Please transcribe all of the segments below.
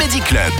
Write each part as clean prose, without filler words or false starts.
Comedy Club.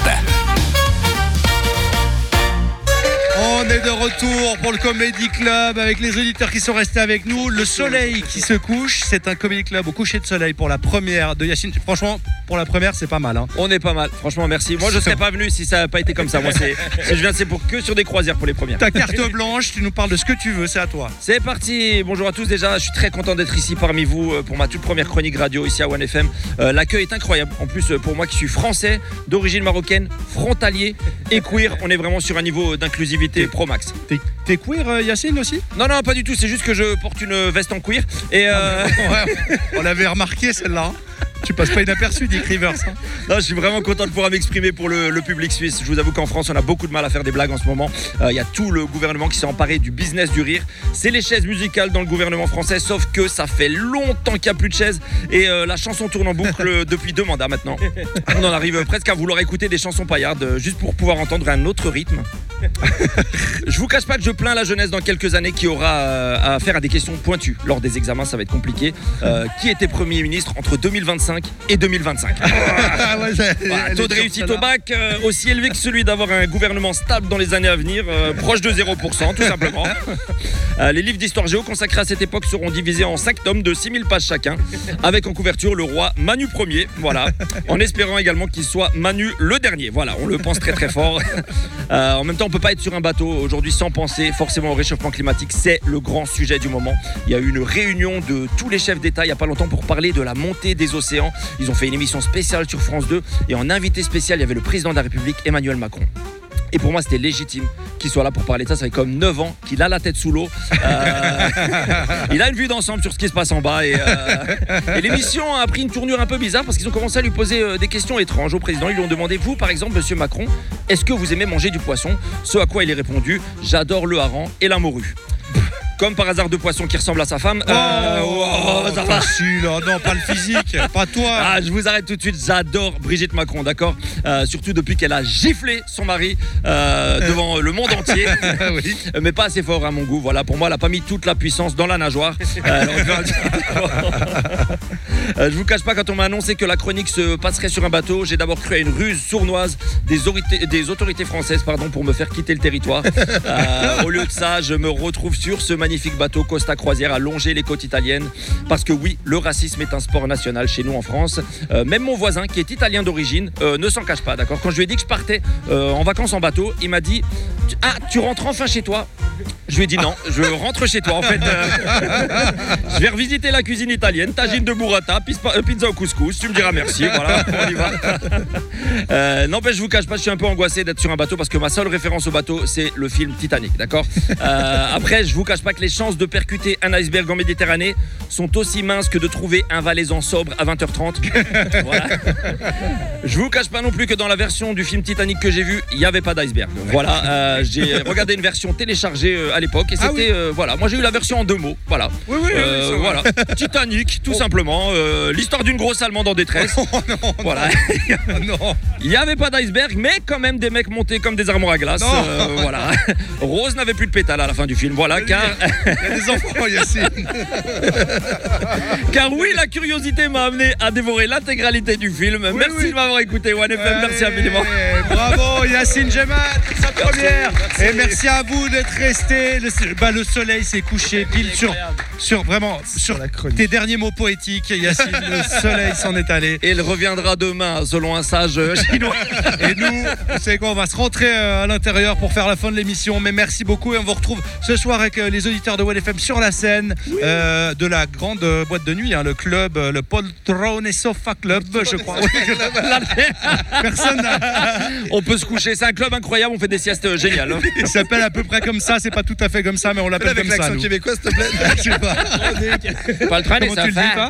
On est de retour pour le Comedy Club avec les auditeurs qui sont restés avec nous. Le soleil qui se couche, c'est un Comedy Club au coucher de soleil pour la première de Yacine. Franchement, pour la première, c'est pas mal. Hein. On est pas mal, franchement, merci. Moi, je serais pas venu si ça n'avait pas été comme ça. Moi, si je viens, c'est pour que sur des croisières pour les premières. Ta carte blanche, tu nous parles de ce que tu veux, c'est à toi. C'est parti. Bonjour à tous. Déjà, je suis très content d'être ici parmi vous pour ma toute première chronique radio ici à OneFM. L'accueil est incroyable. En plus, pour moi qui suis français, d'origine marocaine, frontalier et queer, on est vraiment sur un niveau d'inclusivité pro max. T'es queer, Yacine, aussi? Non, pas du tout. C'est juste que je porte une veste en cuir. Et ouais, on l'avait remarqué celle-là. Tu passes pas inaperçu, Dick Rivers. Hein. Non, je suis vraiment content de pouvoir m'exprimer pour le public suisse. Je vous avoue qu'en France, on a beaucoup de mal à faire des blagues en ce moment. Il y a tout le gouvernement qui s'est emparé du business du rire. C'est les chaises musicales dans le gouvernement français, sauf que ça fait longtemps qu'il n'y a plus de chaises. Et la chanson tourne en boucle depuis 2 mandats maintenant. On en arrive presque à vouloir écouter des chansons paillardes, juste pour pouvoir entendre un autre rythme. Je vous cache pas que je plains la jeunesse dans quelques années qui aura à faire à des questions pointues. Lors des examens, ça va être compliqué. Qui était Premier ministre entre 2025 et 2025? Taux de réussite au bac aussi élevé que celui d'avoir un gouvernement stable dans les années à venir, proche de 0%, tout simplement. Les livres d'histoire géo consacrés à cette époque seront divisés en 5 tomes de 6000 pages chacun, avec en couverture le roi Manu Ier, voilà, en espérant également qu'il soit Manu le dernier. Voilà, on le pense très très fort. En même temps, on peut pas être sur un bateau aujourd'hui sans penser forcément au réchauffement climatique. C'est le grand sujet du moment. Il y a eu une réunion de tous les chefs d'État il y a pas longtemps pour parler de la montée des océans. Ils ont fait une émission spéciale sur France 2 et en invité spécial, il y avait le président de la République, Emmanuel Macron. Et pour moi, c'était légitime qu'il soit là pour parler de ça. Ça fait comme 9 ans qu'il a la tête sous l'eau. Il a une vue d'ensemble sur ce qui se passe en bas. Et l'émission a pris une tournure un peu bizarre parce qu'ils ont commencé à lui poser des questions étranges au président. Ils lui ont demandé, vous, par exemple, monsieur Macron, est-ce que vous aimez manger du poisson? Ce à quoi il a répondu, j'adore le hareng et la morue. Comme par hasard, 2 poissons qui ressemblent à sa femme. Ça facile, non, pas le physique, pas toi. Ah, je vous arrête tout de suite. J'adore Brigitte Macron, d'accord. Surtout depuis qu'elle a giflé son mari devant le monde entier. Oui. Mais pas assez fort à mon goût. Voilà, pour moi, elle n'a pas mis toute la puissance dans la nageoire. Je vous cache pas, quand on m'a annoncé que la chronique se passerait sur un bateau, j'ai d'abord cru à une ruse sournoise des autorités françaises pour me faire quitter le territoire. Au lieu de ça, je me retrouve sur ce magnifique bateau Costa Croisière à longer les côtes italiennes. Parce que oui, le racisme est un sport national chez nous en France. Même mon voisin, qui est italien d'origine, ne s'en cache pas, d'accord. Quand je lui ai dit que je partais en vacances en bateau, il m'a dit « Ah, tu rentres enfin chez toi ?» Je lui ai dit non, je rentre chez toi en fait. Je vais revisiter la cuisine italienne, tagine de burrata, pizza au couscous, tu me diras merci, voilà, on y va. N'empêche, je vous cache pas, je suis un peu angoissé d'être sur un bateau parce que ma seule référence au bateau, c'est le film Titanic, d'accord. Après, je vous cache pas que les chances de percuter un iceberg en Méditerranée sont aussi minces que de trouver un valaisan sobre à 20h30. Voilà. Je vous cache pas non plus que dans la version du film Titanic que j'ai vu, il n'y avait pas d'iceberg. Voilà, j'ai regardé une version téléchargée à l'époque et c'était voilà, moi j'ai eu la version en 2 mots, voilà. Oui, voilà. Titanic, tout simplement, l'histoire d'une grosse Allemande en détresse. Non, voilà. non. Il n'y avait pas d'iceberg, mais quand même des mecs montés comme des armoires à glace. Voilà. Rose n'avait plus de pétales à la fin du film, voilà, car il y a des enfants, Yacine. Car oui, la curiosité m'a amené à dévorer l'intégralité du film. Merci de m'avoir écouté, OneFM, merci infiniment. Bravo Yacine Djemat, sa première. Merci. Et merci à vous d'être restés. Le soleil s'est couché pile sur tes derniers mots poétiques, Yacine. Le soleil s'en est allé. Et il reviendra demain, selon un sage chinois. Et nous, vous savez quoi, on va se rentrer à l'intérieur pour faire la fin de l'émission. Mais merci beaucoup et on vous retrouve ce soir avec les auditeurs de OneFM sur la scène de la grande boîte de nuit, le club, le Poltrone Sofa Club, je crois. Personne on peut se coucher, c'est un club incroyable, on fait des siestes géniales. Il s'appelle à peu près comme ça, c'est pas tout à fait comme ça, mais on l'appelle comme ça. Avec l'accent québécois, s'il te plaît. Je sais pas. Poltrone Comment tu le dis, toi?